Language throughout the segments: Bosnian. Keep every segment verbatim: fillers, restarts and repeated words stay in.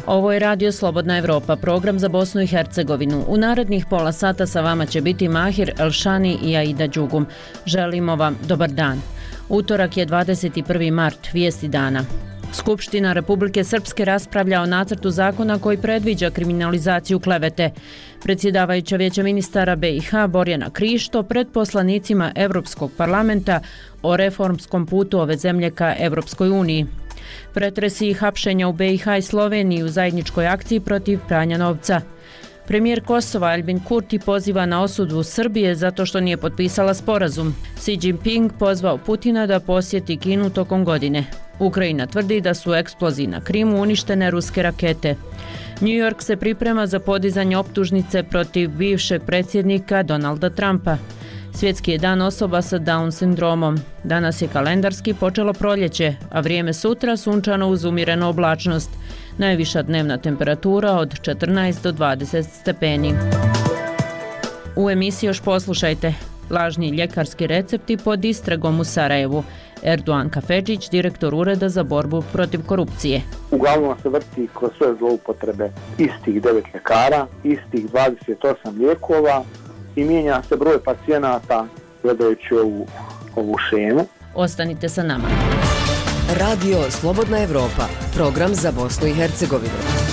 Ovo je Radio Slobodna Evropa, program za Bosnu i Hercegovinu. U narednih pola sata sa vama će biti Mahir Elšani i Aida Đugum. Želimo vam dobar dan. Utorak je dvadeset prvi mart, vijesti dana. Skupština Republike Srpske raspravlja o nacrtu zakona koji predviđa kriminalizaciju klevete. Predsjedavajuća Vijeća ministara B i H Borjana Krišto pred poslanicima Evropskog parlamenta o reformskom putu ove zemlje ka Evropskoj uniji. Pretresi i hapšenja u B i H i Sloveniji u zajedničkoj akciji protiv pranja novca. Premijer Kosova Albin Kurti poziva na osudu Srbije zato što nije potpisala sporazum. Xi Jinping pozvao Putina da posjeti Kinu tokom godine. Ukrajina tvrdi da su u eksploziji na Krimu uništene ruske rakete. New York se priprema za podizanje optužnice protiv bivšeg predsjednika Donalda Trumpa. Svjetski je dan osoba sa Down sindromom. Danas je kalendarski počelo proljeće, a vrijeme sutra sunčano uz umjerenu oblačnost. Najviša dnevna temperatura od četrnaest do dvadeset stepeni. U emisiji još poslušajte. Lažni ljekarski recepti pod istragom u Sarajevu. Erdoğan Kafedžić, direktor Ureda za borbu protiv korupcije. Uglavnom se vrti kroz sve zloupotrebe istih devet ljekara, istih dvadeset osam lijekova i mijenja se broj pacijenata gledajući ovu, ovu šemu. Ostanite sa nama. Radio Slobodna Evropa, program za Bosnu i Hercegovinu.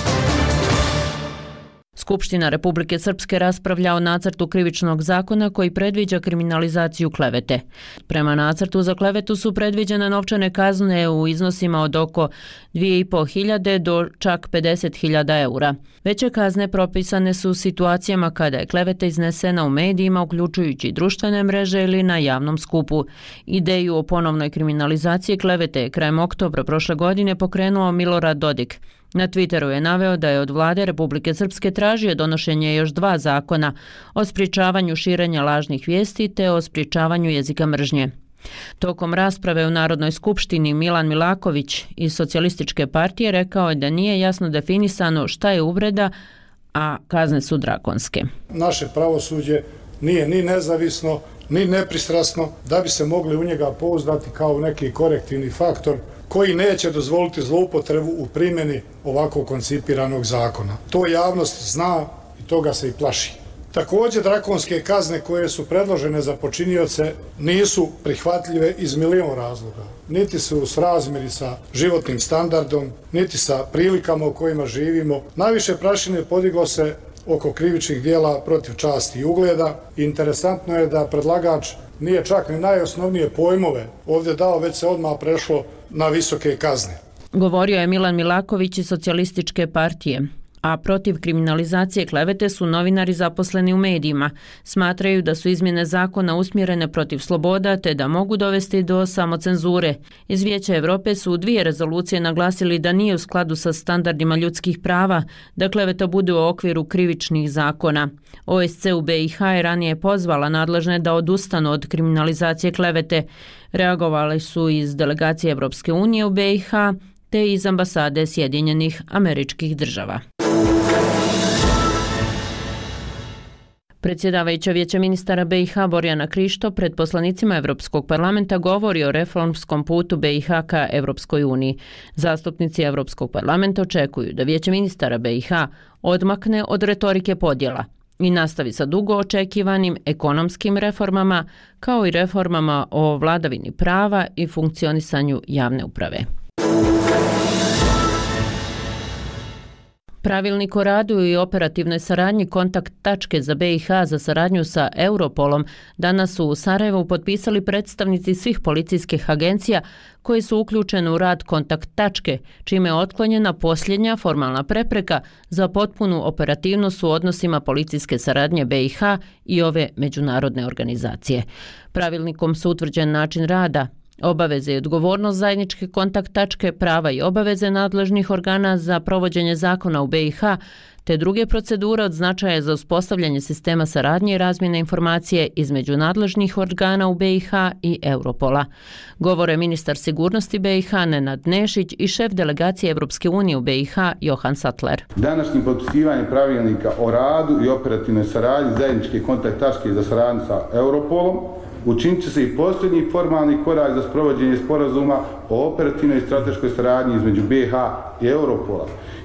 Skupština Republike Srpske raspravlja o nacrtu krivičnog zakona koji predviđa kriminalizaciju klevete. Prema nacrtu za klevetu su predviđene novčane kazne u iznosima od oko dvije i pol hiljade do čak pedeset hiljada eura. Veće kazne propisane su u situacijama kada je kleveta iznesena u medijima, uključujući društvene mreže ili na javnom skupu. Ideju o ponovnoj kriminalizaciji klevete je krajem oktobra prošle godine pokrenuo Milorad Dodik. Na Twitteru je naveo da je od vlade Republike Srpske tražio donošenje još dva zakona o sprječavanju širenja lažnih vijesti te o sprječavanju jezika mržnje. Tokom rasprave u Narodnoj skupštini Milan Milaković iz Socijalističke partije rekao je da nije jasno definisano šta je uvreda, a kazne su drakonske. Naše pravosuđe nije ni nezavisno, ni nepristrasno da bi se mogli u njega pouzdati kao neki korektivni faktor koji neće dozvoliti zloupotrebu u primjeni ovako koncipiranog zakona. To javnost zna i toga se i plaši. Također, drakonske kazne koje su predložene za počinioce nisu prihvatljive iz milion razloga. Niti su u srazmjeri sa životnim standardom, niti sa prilikama u kojima živimo. Najviše prašine podiglo se oko krivičnih dijela protiv časti i ugleda. Interesantno je da predlagač nije čak ni najosnovnije pojmove ovdje dao, već se odmah prešlo na visoke kazne. Govorio je Milan Milaković iz Socijalističke partije. A protiv kriminalizacije klevete su novinari zaposleni u medijima. Smatraju da su izmjene zakona usmjerene protiv sloboda te da mogu dovesti do samocenzure. Iz Vijeća Evrope su u dvije rezolucije naglasili da nije u skladu sa standardima ljudskih prava da kleveta bude u okviru krivičnih zakona. O S C u B i H je ranije pozvala nadležne da odustanu od kriminalizacije klevete. Reagovali su iz delegacije Evropske unije u B i H te iz ambasade Sjedinjenih Američkih Država. Predsjedavajuća Vijeća ministara B i H Borjana Krišto pred poslanicima Evropskog parlamenta govori o reformskom putu B i H ka Evropskoj uniji. Zastupnici Evropskog parlamenta očekuju da Vijeće ministara B i H odmakne od retorike podjela i nastavi sa dugo očekivanim ekonomskim reformama kao i reformama o vladavini prava i funkcionisanju javne uprave. Pravilnik o radu i operativnoj saradnji kontakt tačke za B i H za saradnju sa Europolom danas su u Sarajevu potpisali predstavnici svih policijskih agencija koji su uključeni u rad kontakt tačke, čime je otklonjena posljednja formalna prepreka za potpunu operativnost u odnosima policijske saradnje B i H i ove međunarodne organizacije. Pravilnikom su utvrđen način rada, obaveze i odgovornost zajedničke kontakt tačke, prava i obaveze nadležnih organa za provođenje zakona u B i H, te druge procedure od značaja za uspostavljanje sistema saradnje i razmjene informacije između nadležnih organa u B i H i Europola. Govore ministar sigurnosti B i H Nenad Nešić i šef delegacije Evropske unije u B i H Johan Sattler. Današnjim potpisivanjem pravilnika o radu i operativnoj saradnji zajedničke kontakt tačke za saradnju sa Europolom učinit će se i posljednji formalni korak za sprovođenje sporazuma o operativnoj i strateškoj saradnji između B i H i Europola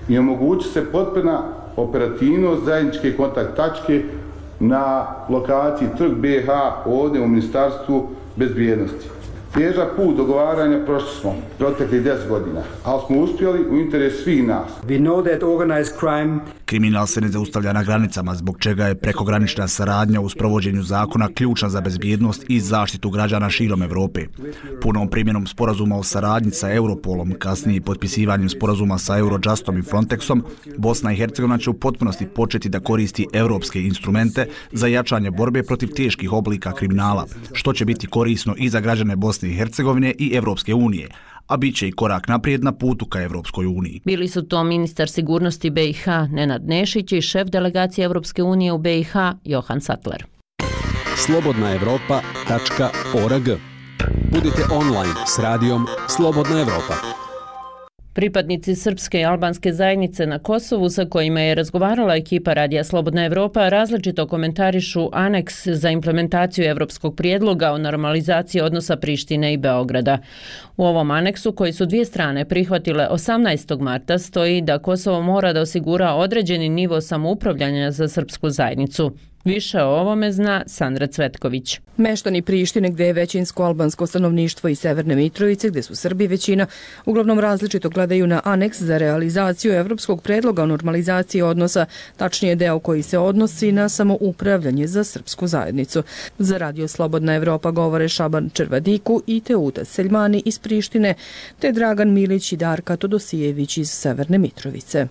i omogući se potpuna operativnost zajedničke kontakt tačke na lokaciji Trg B H ovdje u Ministarstvu bezbjednosti. Težak put dogovaranja prošli smo proteklih deset godina, ali smo uspjeli u interesu svih nas. Kriminal se ne zaustavlja na granicama, zbog čega je prekogranična saradnja u sprovođenju zakona ključna za bezbjednost i zaštitu građana širom Evrope. Punom primjenom sporazuma o saradnji sa Europolom, kasnije potpisivanjem sporazuma sa Eurojustom i Frontexom, Bosna i Hercegovina će u potpunosti početi da koristi europske instrumente za jačanje borbe protiv teških oblika kriminala, što će biti korisno i za građane Bosne i Hercegovine i Evropske unije, a bit će i korak naprijed na putu ka Evropskoj uniji. Bili su to ministar sigurnosti B i H Nenad Nešić i šef delegacije Evropske unije u B i H Johan Sattler. slobodna evropa tačka org. Budite online s radijom Slobodna Evropa. Pripadnici srpske i albanske zajednice na Kosovu sa kojima je razgovarala ekipa Radija Slobodna Evropa različito komentarišu aneks za implementaciju evropskog prijedloga o normalizaciji odnosa Prištine i Beograda. U ovom aneksu, koji su dvije strane prihvatile osamnaestog marta, stoji da Kosovo mora da osigura određeni nivo samoupravljanja za srpsku zajednicu. Više o ovome zna Sandra Cvetković. Meštani Prištine, gdje je većinsko albansko stanovništvo, i Severne Mitrovice, gdje su Srbi većina, uglavnom različito gledaju na aneks za realizaciju evropskog predloga o normalizaciji odnosa, tačnije deo koji se odnosi na samoupravljanje za srpsku zajednicu. Za Radio Slobodna Evropa govore Šaban Červadiku i Teuta Seljmani iz Prištine, te Dragan Milić i Darka Todosijević iz Severne Mitrovice.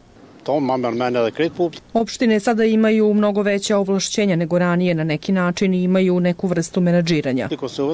Opštine sada imaju mnogo veća ovlašćenja nego ranije, na neki način imaju neku vrstu menadžiranja.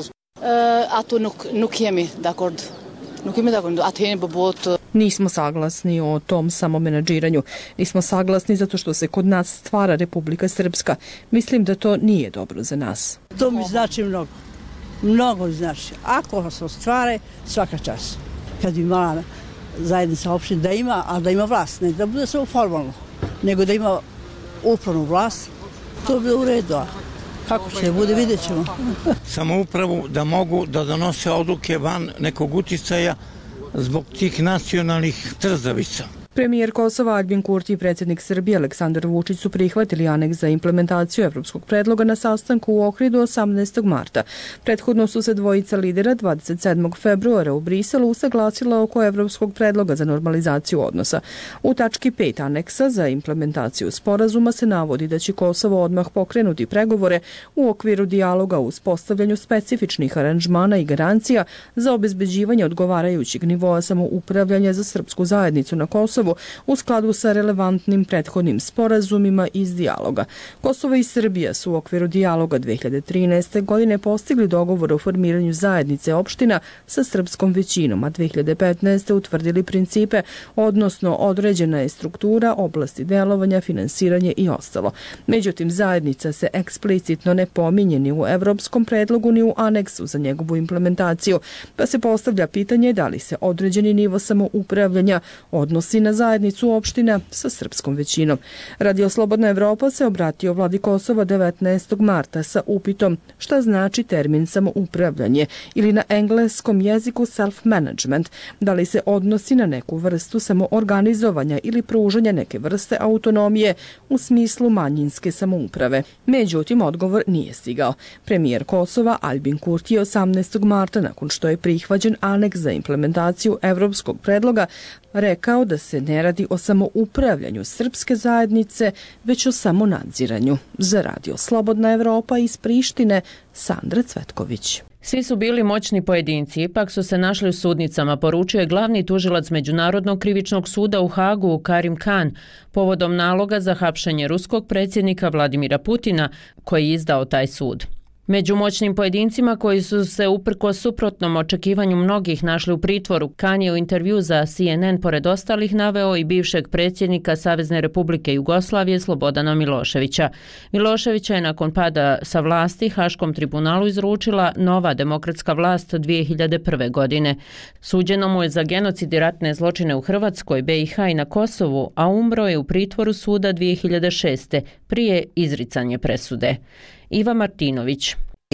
Nismo saglasni o tom samomenadžiranju. Nismo saglasni zato što se kod nas stvara Republika Srpska. Mislim da to nije dobro za nas. To mi znači mnogo. Mnogo znači. Ako se ostvare, svaka čast. Kad bi imala zajednica opština da ima, a da ima vlast, ne da bude samo formalno, nego da ima upravnu vlast, to bi u redu. Kako će bude, vidjet ćemo. Samoupravu da mogu da donose odluke van nekog uticaja zbog tih nacionalnih trzavica. Premijer Kosova Aljbin Kurti i predsjednik Srbije Aleksandar Vučić su prihvatili aneks za implementaciju evropskog predloga na sastanku u Ohridu osamnaestog marta. Prethodno su se dvojica lidera dvadeset sedmog februara u Briselu usaglasila oko evropskog predloga za normalizaciju odnosa. U tački pet aneksa za implementaciju sporazuma se navodi da će Kosovo odmah pokrenuti pregovore u okviru dijaloga u uspostavljanju specifičnih aranžmana i garancija za obezbeđivanje odgovarajućeg nivoa samoupravljanja za srpsku zajednicu na Kosovu u skladu sa relevantnim prethodnim sporazumima iz dijaloga. Kosovo i Srbija su u okviru dijaloga dve hiljade trinaeste. godine postigli dogovor o formiranju zajednice opština sa srpskom većinom, a dve hiljade petnaeste. utvrdili principe, odnosno određena je struktura, oblasti delovanja, finansiranje i ostalo. Međutim, zajednica se eksplicitno ne pominje ni u evropskom predlogu ni u aneksu za njegovu implementaciju, pa se postavlja pitanje da li se određeni nivo samoupravljanja odnosi na zajednicu opština sa srpskom većinom. Radio Slobodna Evropa se obratio vladi Kosova devetnaestog marta sa upitom šta znači termin samoupravljanje ili na engleskom jeziku self-management, da li se odnosi na neku vrstu samoorganizovanja ili pružanja neke vrste autonomije u smislu manjinske samouprave. Međutim, odgovor nije stigao. Premijer Kosova Aljbin Kurti je osamnaestog marta, nakon što je prihvaćen aneks za implementaciju evropskog predloga, rekao da se ne radi o samoupravljanju srpske zajednice, već o samonadziranju. Za Radio Slobodna Evropa iz Prištine, Sandra Cvetković. Svi su bili moćni pojedinci, ipak su se našli u sudnicama, poručio je glavni tužilac Međunarodnog krivičnog suda u Hagu Karim Khan povodom naloga za hapšenje ruskog predsjednika Vladimira Putina koji je izdao taj sud. Među moćnim pojedincima koji su se uprkos suprotnom očekivanju mnogih našli u pritvoru, Khan je u intervju za C N N pored ostalih naveo i bivšeg predsjednika Savezne Republike Jugoslavije Slobodana Miloševića. Miloševića je nakon pada sa vlasti Haškom tribunalu izručila nova demokratska vlast dvije hiljade prve. godine. Suđeno mu je za genocid i ratne zločine u Hrvatskoj, B i H i na Kosovu, a umro je u pritvoru suda dvije hiljade šeste. prije izricanja presude. Iva Martinović.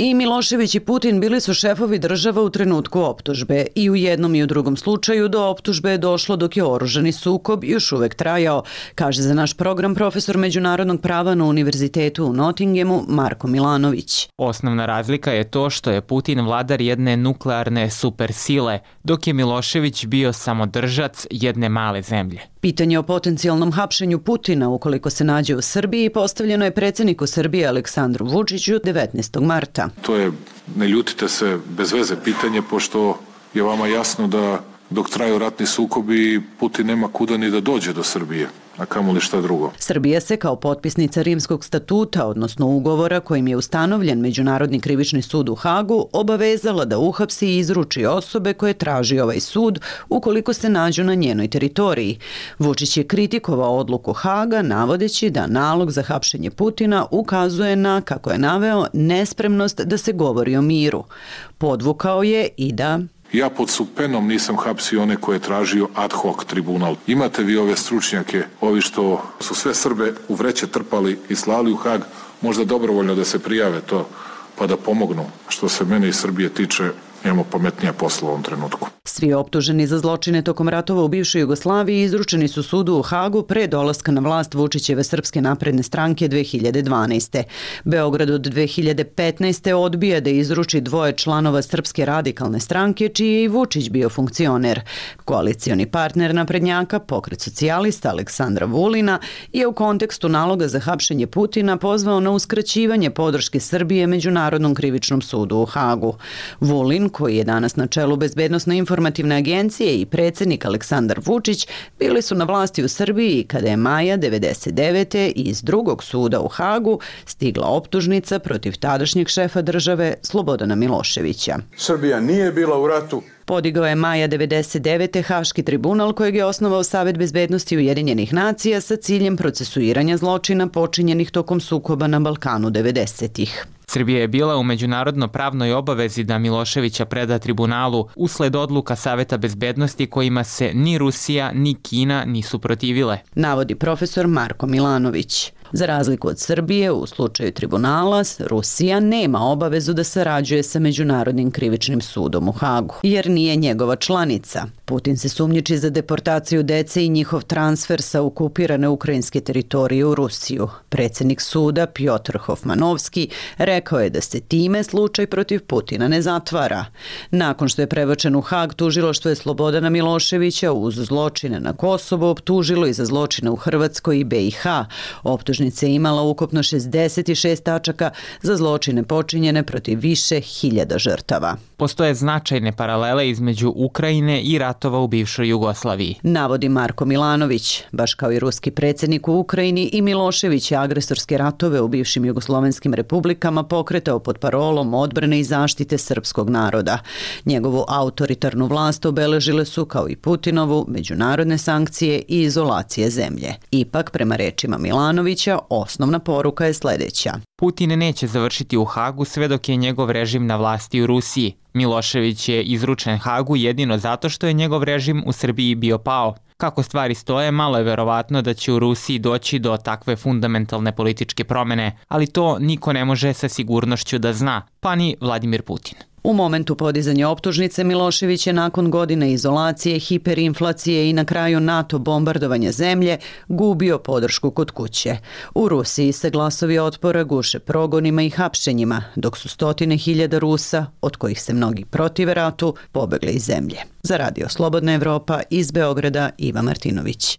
I Milošević i Putin bili su šefovi država u trenutku optužbe i u jednom i u drugom slučaju do optužbe je došlo dok je oružani sukob još uvek trajao, kaže za naš program profesor međunarodnog prava na Univerzitetu u Nottinghamu Marko Milanović. Osnovna razlika je to što je Putin vladar jedne nuklearne supersile, dok je Milošević bio samodržac jedne male zemlje. Pitanje o potencijalnom hapšenju Putina ukoliko se nađe u Srbiji postavljeno je predsjedniku Srbije Aleksandru Vučiću devetnaestog marta. To je, ne ljutite se, bez veze pitanje, pošto je vama jasno da dok traju ratni sukobi Putin nema kuda ni da dođe do Srbije, a kamoli šta drugo. Srbija se kao potpisnica Rimskog statuta, odnosno ugovora kojim je ustanovljen Međunarodni krivični sud u Hagu, obavezala da uhapsi i izruči osobe koje traži ovaj sud ukoliko se nađu na njenoj teritoriji. Vučić je kritikovao odluku Haga navodeći da nalog za hapšenje Putina ukazuje na, kako je naveo, nespremnost da se govori o miru. Podvukao je i da... Ja pod supenom nisam hapsio one koje je tražio ad hoc tribunal. Imate vi ove stručnjake, ovi što su sve Srbe u vreće trpali i slali u Hag, možda dobrovoljno da se prijave to, pa da pomognu. Što se mene i Srbije tiče, imamo pametnija posla u ovom trenutku. Svi optuženi za zločine tokom ratova u bivšoj Jugoslaviji izručeni su sudu u Hagu pre dolaska na vlast Vučićeve Srpske napredne stranke dve hiljade dvanaeste. Beograd od dve hiljade petnaeste. odbija da izruči dvoje članova Srpske radikalne stranke, čiji je i Vučić bio funkcioner. Koalicioni partner naprednjaka, Pokret socijalista Aleksandra Vulina, je u kontekstu naloga za hapšenje Putina pozvao na uskraćivanje podrške Srbije Međunarodnom krivičnom sudu u Hagu. Vulin, koji je danas na čelu Bezbednosno-informativne agencije, i predsjednik Aleksandar Vučić bili su na vlasti u Srbiji kada je maja devedeset devete. iz drugog suda u Hagu stigla optužnica protiv tadašnjeg šefa države Slobodana Miloševića. Srbija nije bila u ratu. Podigao je maja devedeset devete. Haški tribunal kojeg je osnovao Savet bezbednosti Ujedinjenih nacija sa ciljem procesuiranja zločina počinjenih tokom sukoba na Balkanu devedesetih. Srbija je bila u međunarodno pravnoj obavezi da Miloševića preda tribunalu usled odluka Saveta bezbednosti kojima se ni Rusija ni Kina nisu protivile, navodi profesor Marko Milanović. Za razliku od Srbije, u slučaju tribunala, Rusija nema obavezu da sarađuje sa Međunarodnim krivičnim sudom u Hagu, jer nije njegova članica. Putin se sumnjiči za deportaciju dece i njihov transfer sa okupirane ukrajinske teritorije u Rusiju. Predsjednik suda Pjotr Hofmanovski rekao je da se time slučaj protiv Putina ne zatvara. Nakon što je prebačen u Hag, tužilaštvo je Slobodana Miloševića uz zločine na Kosovu optužilo i za zločine u Hrvatskoj i be i ha. Optužnica je imala ukupno šezdeset šest tačaka za zločine počinjene protiv više hiljada žrtava. Postoje značajne paralele između Ukrajine i ratova u bivšoj Jugoslaviji, navodi Marko Milanović. Baš kao i ruski predsjednik u Ukrajini, i Milošević je agresorske ratove u bivšim jugoslovenskim republikama pokretao pod parolom odbrane i zaštite srpskog naroda. Njegovu autoritarnu vlast obeležile su, kao i Putinovu, međunarodne sankcije i izolacije zemlje. Ipak, prema rečima Milanovića, osnovna poruka je sljedeća. Putin neće završiti u Hagu sve dok je njegov režim na vlasti u Rusiji. Milošević je izručen Hagu jedino zato što je njegov režim u Srbiji bio pao. Kako stvari stoje, malo je verovatno da će u Rusiji doći do takve fundamentalne političke promjene, ali to niko ne može sa sigurnošću da zna, pa ni Vladimir Putin. U momentu podizanja optužnice Milošević je nakon godine izolacije, hiperinflacije i na kraju NATO bombardovanja zemlje gubio podršku kod kuće. U Rusiji se glasovi otpora guše progonima i hapšenjima, dok su stotine hiljada Rusa, od kojih se mnogi protive ratu, pobegli iz zemlje. Za Radio Slobodna Evropa, iz Beograda, Iva Martinović.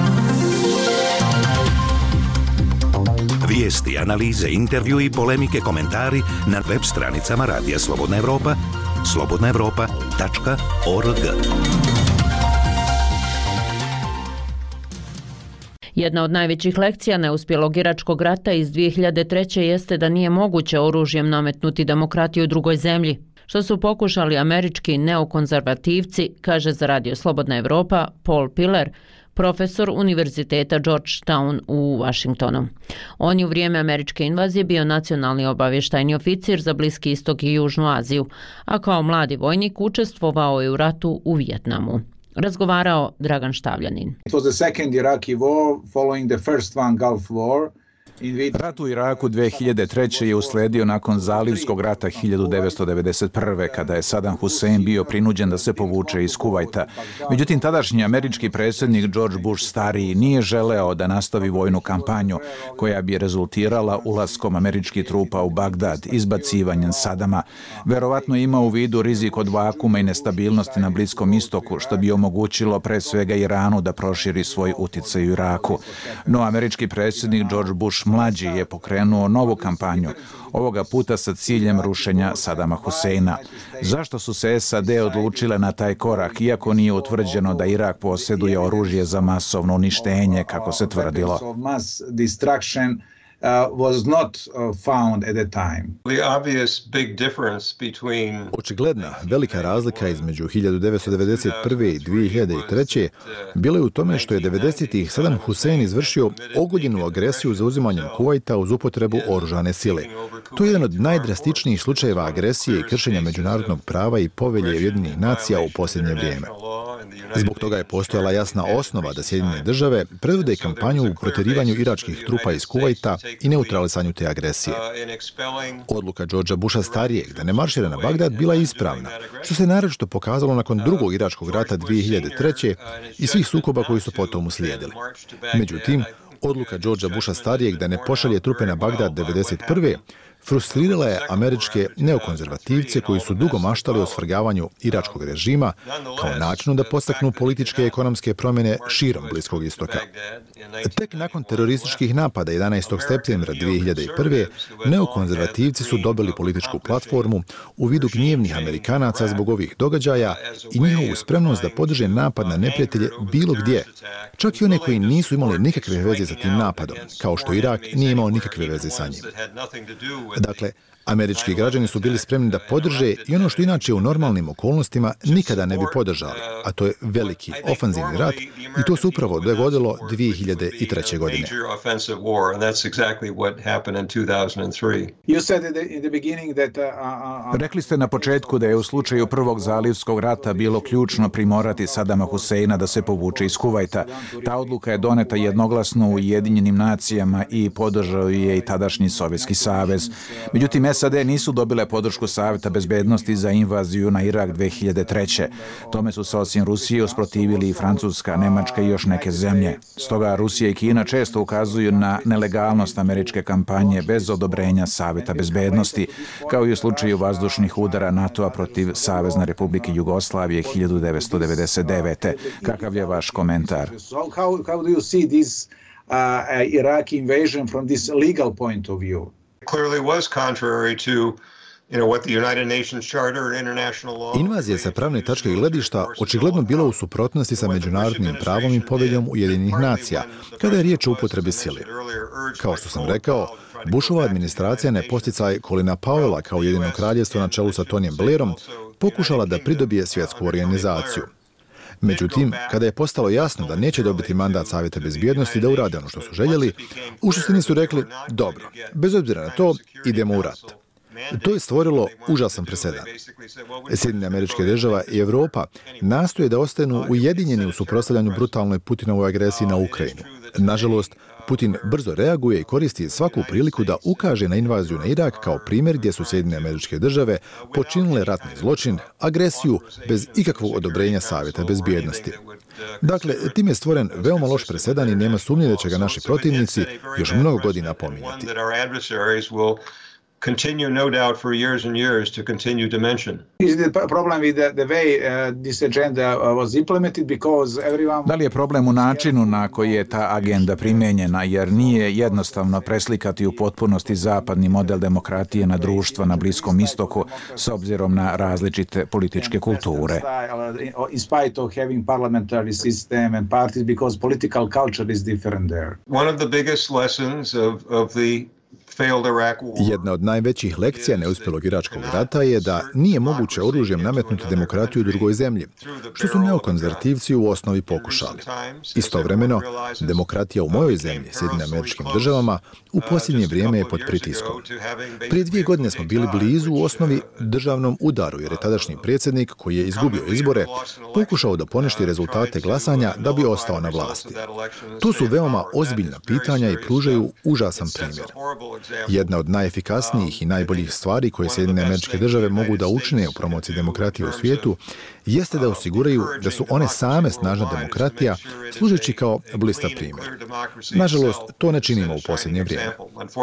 Vijesti, analize, intervju i polemike, komentari na web stranicama Radija Slobodna Evropa, slobodna evropa tačka org. Jedna od najvećih lekcija neuspjelog iračkog rata iz dvije hiljade treće. jeste da nije moguće oružjem nametnuti demokratiju drugoj zemlji, što su pokušali američki neokonzervativci, kaže za Radio Slobodna Evropa Paul Piller, profesor Univerziteta Georgetown u Washingtonu. On je u vrijeme američke invazije bio nacionalni obavještajni oficir za Bliski istok i Južnu Aziju, a kao mladi vojnik učestvovao je u ratu u Vijetnamu. Razgovarao Dragan Štavljanin. It was the second Iraqi war following the first one Gulf War. Rat u Iraku dve hiljade treće. je usledio nakon Zalivskog rata hiljadu devetsto devedeset prve. kada je Saddam Hussein bio prinuđen da se povuče iz Kuvajta. Međutim, tadašnji američki predsjednik George Bush stariji nije želeo da nastavi vojnu kampanju koja bi rezultirala ulaskom američkih trupa u Bagdad, izbacivanjem Sadama. Verovatno ima u vidu rizik od vakuma i nestabilnosti na Bliskom istoku, što bi omogućilo pre svega Iranu da proširi svoj uticaj u Iraku. No, američki predsjednik George Bush mlađi je pokrenuo novu kampanju, ovoga puta sa ciljem rušenja Sadama Huseina. Zašto su se S A D odlučile na taj korak, iako nije utvrđeno da Irak posjeduje oružje za masovno uništenje, kako se tvrdilo? Uh, was not uh, found at the time. The obvious big difference between Očigledna velika razlika između hiljadu devetsto devedeset prve. i dvije hiljade treće. bila je u tome što je devedesetih. Saddam Hussein izvršio ogoljenu agresiju za uzimanjem Kuvajta uz upotrebu oružane sile. To je jedan od najdrastičnijih slučajeva agresije i kršenja međunarodnog prava i povelje Ujedinjenih nacija u posljednje vrijeme. Zbog toga je postojala jasna osnova da Sjedinjene države predvode kampanju u protjerivanju iračkih trupa iz Kuvajta i neutralisanju te agresije. Odluka Georgea Busha starijeg da ne maršira na Bagdad bila je ispravna, što se naročito pokazalo nakon drugog iračkog rata dvije hiljade treće. i svih sukoba koji su potom uslijedili. Međutim, odluka Georgea Busha starijeg da ne pošalje trupe na Bagdad devedeset prve. frustrirala je američke neokonzervativce koji su dugo maštali o svrgavanju iračkog režima kao načinu da podstaknu političke i ekonomske promjene širom Bliskog istoka. Tek nakon terorističkih napada jedanaestog septembra dvije hiljade prve. neokonzervativci su dobili političku platformu u vidu gnjevnih Amerikanaca zbog ovih događaja i njihovu spremnost da podrže napad na neprijatelje bilo gdje, čak i one koji nisu imali nikakve veze sa tim napadom, kao što Irak nije imao nikakve veze sa njim. Dakle, američki građani su bili spremni da podrže i ono što inače u normalnim okolnostima nikada ne bi podržali, a to je veliki ofanzivni rat, i to se upravo dogodilo dvije hiljade treće. godine. Rekli ste na početku da je u slučaju prvog Zalivskog rata bilo ključno primorati Sadama Huseina da se povuče iz Kuvajta. Ta odluka je doneta jednoglasno u Ujedinjenim nacijama i podržao je i tadašnji Sovjetski savez. Međutim, S A D nisu dobile podršku Savjeta bezbednosti za invaziju na Irak dve hiljade treće. Tome su se osim Rusije usprotivili i Francuska, Nemačka i još neke zemlje. Stoga Rusija i Kina često ukazuju na nelegalnost američke kampanje bez odobrenja Savjeta bezbednosti, kao i u slučaju vazdušnih udara NATO-a protiv Savezne Republike Jugoslavije hiljadu devetsto devedeset devete. Kakav je vaš komentar? How, how do you see this uh, Iraqi invasion from this legal point of view? Clearly was contrary to you know what the United Nations Charter and international law. Invazija sa pravne tačke gledišta očigledno bila u suprotnosti sa međunarodnim pravom i poveljom Ujedinjenih nacija kada je riječ o upotrebi sile. Kao što sam rekao, Bushova administracija na posticaj Colina Powella kao Ujedinjeno kraljevstvo na čelu sa Tonyjem Blairom pokušala da pridobije svjetsku organizaciju. Međutim, kada je postalo jasno da neće dobiti mandat Savjeta bezbjednosti da urade ono što su željeli, u suštini su rekli, dobro, bez obzira na to, idemo u rat. To je stvorilo užasan presedan. Sjedinjene Američke Države i Evropa nastoje da ostanu ujedinjeni u suprotstavljanju brutalnoj Putinovoj agresiji na Ukrajinu. Nažalost, Putin brzo reaguje i koristi svaku priliku da ukaže na invaziju na Irak kao primjer gdje su Sjedinjene Američke Države počinile ratni zločin, agresiju bez ikakvog odobrenja Savjeta bezbjednosti. Dakle, tim je stvoren veoma loš presedan i nema sumnje da će ga naši protivnici još mnogo godina pominjati. Continue, no doubt, for years and years to continue to mention. Is the problem with the, the way uh, this agenda was implemented because everyone... Da li je problem u načinu na koji je ta agenda primjenjena, jer nije jednostavno preslikati u potpunosti zapadni model demokratije na društva na Bliskom istoku s obzirom na različite političke kulture. In spite of having parliamentary system and parties because political culture is different there. One of the biggest lessons of, of the Jedna od najvećih lekcija neuspjelog iračkog rata je da nije moguće oružjem nametnuti demokratiju u drugoj zemlji, što su neokonzervativci u osnovi pokušali. Istovremeno, demokratija u mojoj zemlji, Sjedinjenim Američkim Državama, u posljednje vrijeme je pod pritiskom. Prije dvije godine smo bili blizu u osnovi državnom udaru, jer je tadašnji predsjednik, koji je izgubio izbore, pokušao da poništi rezultate glasanja da bi ostao na vlasti. To su veoma ozbiljna pitanja i pružaju užasan primjer. Jedna od najefikasnijih i najboljih stvari koje Sjedinjene Američke Države mogu da učine u promociji demokratije u svijetu jeste da osiguraju da su one same snažna demokratija, služeći kao blista primjer. Nažalost, to ne činimo u posljednje vrijeme.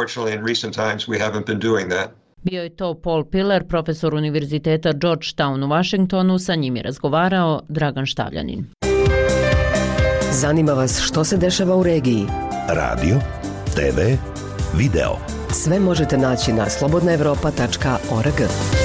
Bio je to Paul Pillar, profesor Univerziteta Georgetown u Washingtonu, sa njim je razgovarao Dragan Štavljanin. Zanima vas što se dešava u regiji? Radio, te ve, video. Sve možete naći na slobodna evropa tačka org.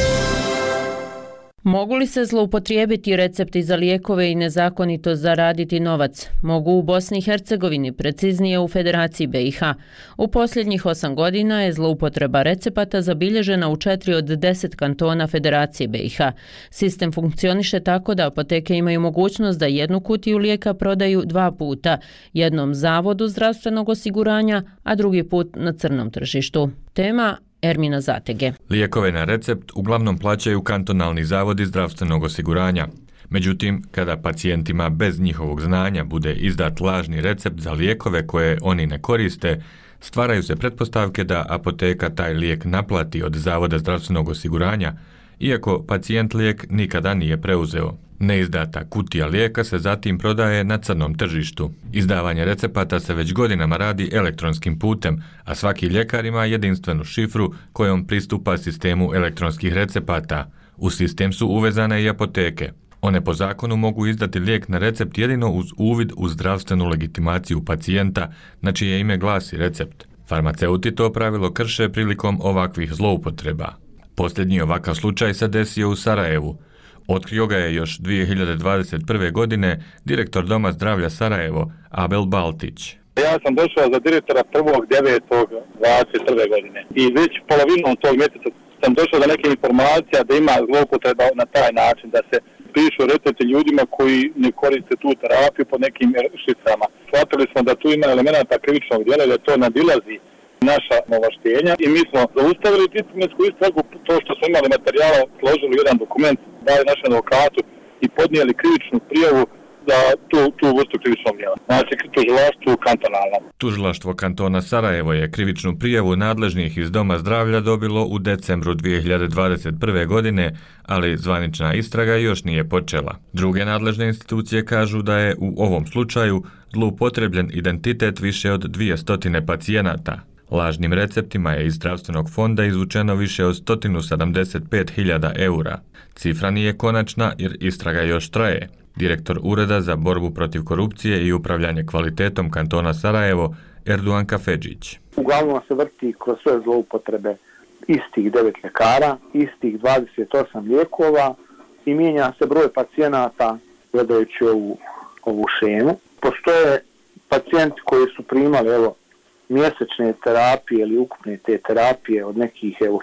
Mogu li se zloupotrijebiti recepti za lijekove i nezakonito zaraditi novac? Mogu u Bosni i Hercegovini, preciznije u Federaciji be i ha. U posljednjih osam godina je zloupotreba recepata zabilježena u četiri od deset kantona Federacije be i ha. Sistem funkcioniše tako da apoteke imaju mogućnost da jednu kutiju lijeka prodaju dva puta, jednom zavodu zdravstvenog osiguranja, a drugi put na crnom tržištu. Tema Ermina Zatege. Lijekove na recept uglavnom plaćaju kantonalni zavodi zdravstvenog osiguranja. Međutim, kada pacijentima bez njihovog znanja bude izdat lažni recept za lijekove koje oni ne koriste, stvaraju se pretpostavke da apoteka taj lijek naplati od zavoda zdravstvenog osiguranja, iako pacijent lijek nikada nije preuzeo. Neizdata kutija lijeka se zatim prodaje na crnom tržištu. Izdavanje recepata se već godinama radi elektronskim putem, a svaki ljekar ima jedinstvenu šifru kojom pristupa sistemu elektronskih recepata. U sistem su uvezane i apoteke. One po zakonu mogu izdati lijek na recept jedino uz uvid u zdravstvenu legitimaciju pacijenta, na čije ime glasi recept. Farmaceuti to pravilo krše prilikom ovakvih zloupotreba. Posljednji ovakav slučaj se desio u Sarajevu. Otkrio ga je još dvije hiljade dvadeset prve. godine direktor Doma zdravlja Sarajevo, Abel Baltić. Ja sam došao za direktora prvog devetog dvadeset prve. godine i već polovinom tog mjeseca sam došao do neke informacija da ima zloupotreba na taj način, da se pišu recepti ljudima koji ne koriste tu terapiju pod nekim šiframa. Shvatili smo da tu ima elemenata krivičnog djela, da to nadilazi naša ovlaštenja i mi smo zaustavili disciplinsku istragu, to što smo imali materijala, složili jedan dokument, dali našem advokatu i podnijeli krivičnu prijavu za tu, tu vrstu krivičnog djela. Znači, tužilaštvo kantonalno. Tužilaštvo kantona Sarajevo je krivičnu prijavu nadležnih iz Doma zdravlja dobilo u decembru dvije hiljade dvadeset prve. godine, ali zvanična istraga još nije počela. Druge nadležne institucije kažu da je u ovom slučaju zloupotrebljen identitet više od dvjesto pacijenata. Lažnim receptima je iz zdravstvenog fonda izvučeno više od sto sedamdeset pet hiljada eura. Cifra nije konačna jer istraga još traje. Direktor Ureda za borbu protiv korupcije i upravljanje kvalitetom kantona Sarajevo, Erduan Kafedžić. Uglavnom se vrti kroz sve zloupotrebe istih devet ljekara, istih dvadeset osam lijekova i mijenja se broj pacijenata gledajući ovu, ovu šemu. Postoje pacijenti koji su primali evo, mjesečne terapije ili ukupne te terapije od nekih evo,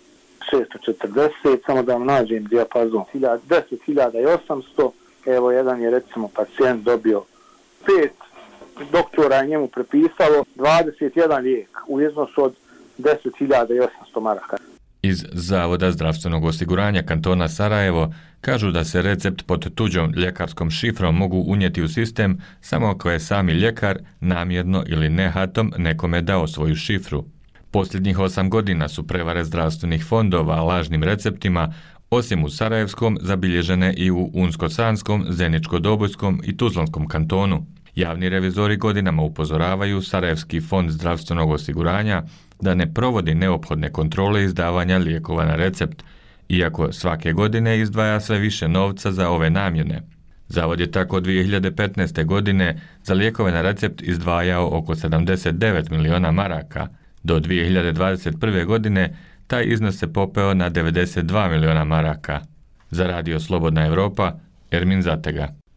šesto četrdeset, samo da vam nađem dijapazon, deset hiljada osamsto, evo jedan je recimo pacijent dobio pet, doktora je njemu prepisalo dvadeset jedan lijek u iznosu od deset hiljada osamsto maraka. Iz Zavoda zdravstvenog osiguranja kantona Sarajevo kažu da se recept pod tuđom ljekarskom šifrom mogu unijeti u sistem samo ako je sami ljekar namjerno ili nehatom nekome dao svoju šifru. Posljednjih osam godina su prevare zdravstvenih fondova lažnim receptima, osim u Sarajevskom, zabilježene i u Unsko-Sanskom, Zeničko-Dobojskom i Tuzlanskom kantonu. Javni revizori godinama upozoravaju Sarajevski fond zdravstvenog osiguranja da ne provodi neophodne kontrole izdavanja lijekova na recept, iako svake godine izdvaja sve više novca za ove namjene. Zavod je tako dvije hiljade petnaeste. godine za lijekove na recept izdvajao oko sedamdeset devet miliona maraka. Do dvije hiljade dvadeset prve. godine taj iznos se popeo na devedeset dva miliona maraka. Za radio Slobodna Evropa, Ermin Zatega.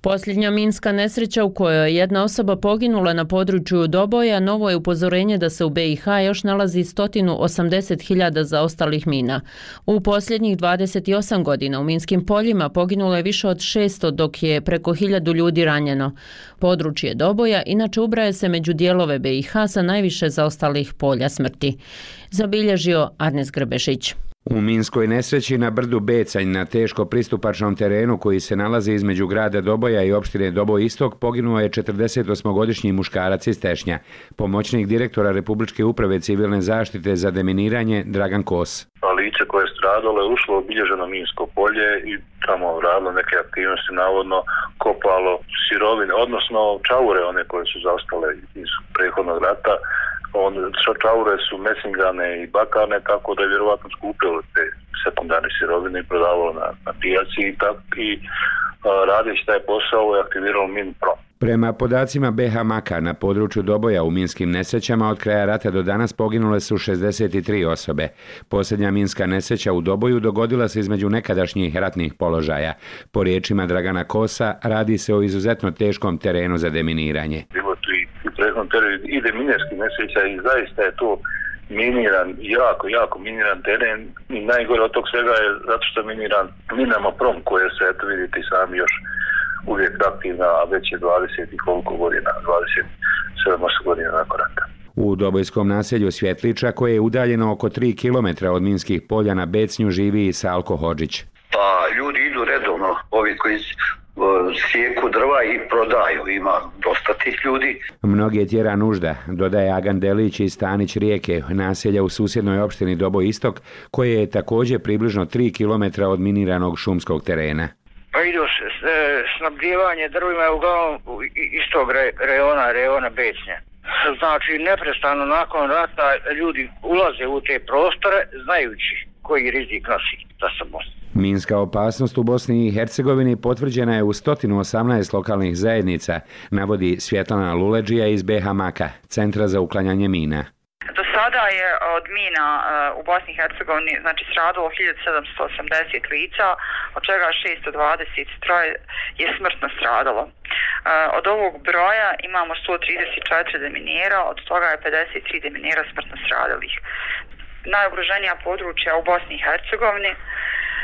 Posljednja minska nesreća u kojoj je jedna osoba poginula na području Doboja, novo je upozorenje da se u B i H još nalazi sto osamdeset hiljada zaostalih mina. U posljednjih dvadeset osam godina u minskim poljima poginulo je više od šesto, dok je preko hiljadu ljudi ranjeno. Područje Doboja inače ubraja se među dijelove B i H sa najviše zaostalih polja smrti. Zabilježio Arnes Grbešić. U minskoj nesreći na brdu Becanj na teško pristupačnom terenu koji se nalazi između grada Doboja i opštine Doboj Istok poginuo je četrdesetosmogodišnji muškarac iz Tešnja, pomoćnik direktora Republičke uprave civilne zaštite za deminiranje Dragan Kos. Lice koje je stradalo je ušlo u obilježeno minsko polje i tamo radilo neke aktivnosti, navodno kopalo sirovine, odnosno čaure one koje su zaostale iz prethodnog rata. On, čaure su mesingane i bakarne, tako da je vjerovatno skupilo te sekundarne sirovine i prodavalo na, na pijaci i, tak, i radeći taj posao je aktiviralo Minprom. Prema podacima B H Maka na području Doboja u minskim nesrećama od kraja rata do danas poginule su šezdeset tri osobe. Posljednja minska nesreća u Doboju dogodila se između nekadašnjih ratnih položaja. Po riječima Dragana Kosa radi se o izuzetno teškom terenu za deminiranje. Bilo tu i, i prethodnom terenu i deminarskih nesreća i zaista je to miniran, jako, jako miniran teren i najgore od tog svega je zato što je miniran minama Prom koje se, eto vidite i sami još uvijek aktivna, a već je dvadeset i koliko godina, dvadeset sedam godina nakon rata. U Dobojskom naselju Svjetliča, koje je udaljeno oko tri kilometra od minskih polja na Becnju, živi i Salko Hodžić. Pa ljudi idu redovno, ovi koji sjeku drva i prodaju, ima dosta tih ljudi. Mnoge tjera nužda, dodaje Agan Delić iz Stanić Rijeke, naselja u susjednoj opštini Doboj Istok, koje je također približno tri kilometra od miniranog šumskog terena. Pa idu snabdjevanje drvima je uglavnom iz tog reona, reona Becnje. Znači, neprestano nakon rata ljudi ulaze u te prostore znajući koji rizik nosi za sobom. Minska opasnost u Bosni i Hercegovini potvrđena je u sto osamnaest lokalnih zajednica, navodi Svjetlana Luleđija iz B H Maka, Centra za uklanjanje mina. Do sada je od mina uh, u Bosni i Hercegovini znači stradalo hiljadu sedamsto osamdeset lica, od čega šesto dvadeset tri je smrtno stradalo. Uh, od ovog broja imamo sto trideset četiri deminera, od toga je pedeset tri deminera smrtno stradalih. Najugroženija područja u Bosni i Hercegovini uh,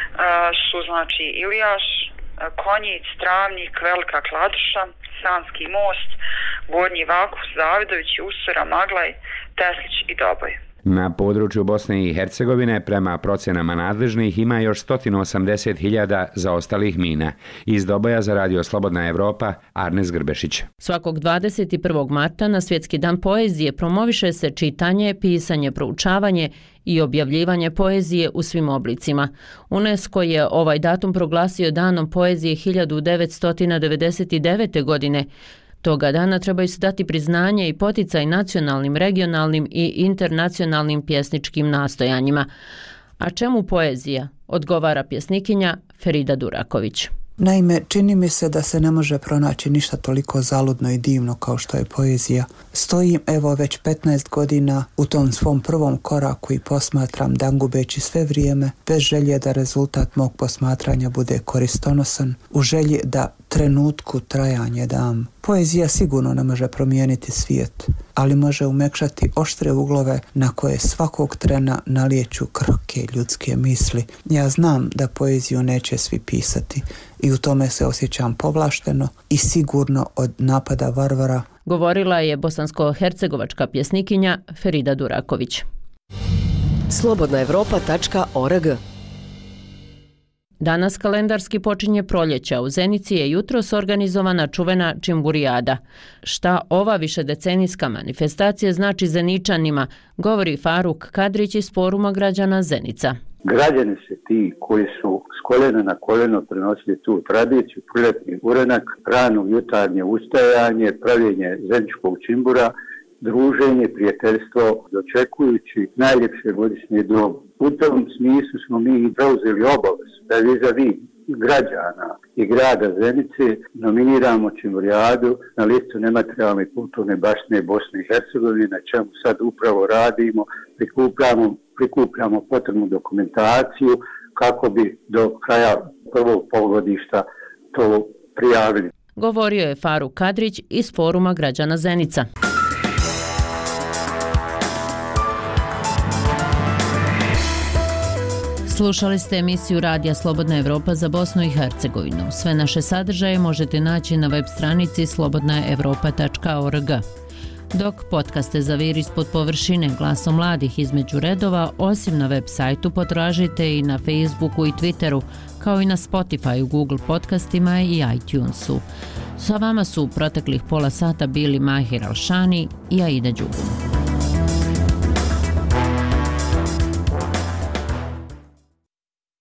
su znači Ilijaš, Konjic, Travnik, Velika Kladuša, Sanski most, Gornji Vakus, Zavidović, Usora, Maglaj, Teslić i Doboj. Na području Bosne i Hercegovine prema procenama nadležnih ima još sto osamdeset hiljada zaostalih mina. Iz Doboja za Radio Slobodna Evropa, Arnes Grbešić. Svakog dvadeset prvog marta na Svjetski dan poezije promoviše se čitanje, pisanje, proučavanje i objavljivanje poezije u svim oblicima. UNESCO je ovaj datum proglasio danom poezije hiljadu devetsto devedeset devete. godine. Toga dana trebaju se dati priznanje i poticaj nacionalnim, regionalnim i internacionalnim pjesničkim nastojanjima. A čemu poezija? Odgovara pjesnikinja Ferida Duraković. Naime, čini mi se da se ne može pronaći ništa toliko zaludno i divno kao što je poezija. Stojim evo već petnaest godina u tom svom prvom koraku i posmatram dangubeći sve vrijeme, bez želje da rezultat mog posmatranja bude koristonosan, u želji da trenutku trajanje dam. Poezija sigurno ne može promijeniti svijet, ali može umekšati oštre uglove na koje svakog trena nalijeću krhke ljudske misli. Ja znam da poeziju neće svi pisati i u tome se osjećam povlašteno i sigurno od napada varvara. Govorila je bosansko-hercegovačka pjesnikinja Ferida Duraković. slobodna evropa tačka org. Danas kalendarski počinje proljeća. U Zenici je jutros organizovana čuvena Čimburijada. Šta ova višedecenijska manifestacija znači Zeničanima, govori Faruk Kadrić iz Foruma građana Zenica. Građani su ti koji su s koljena na koljeno prenosili tu tradiciju, proljetni urenak, rano jutarnje ustajanje, pravljenje zeničkog čimbura, druženje, prijateljstvo, dočekujući najljepše godišnje dobu. U tom smislu smo mi preuzeli obavezu da vis-a-vis građana i grada Zenice nominiramo Čimburijadu na listu nematerijalne kulturne baštine Bosne i Hercegovine, na čemu sad upravo radimo, prikupljamo, prikupljamo potrebnu dokumentaciju kako bi do kraja prvog polugodišta to prijavili. govorio je Faruk Kadrić iz Foruma građana Zenica. Slušali ste emisiju Radija Slobodna Evropa za Bosnu i Hercegovinu. Sve naše sadržaje možete naći na web stranici slobodna evropa tačka org. Dok podcaste Zavir ispod površine, Glasom mladih između redova, osim na web sajtu potražite i na Facebooku i Twitteru, kao i na Spotify, Google podcastima i iTunesu. Sa vama su u proteklih pola sata bili Mahir Alšani i Aida Đugum.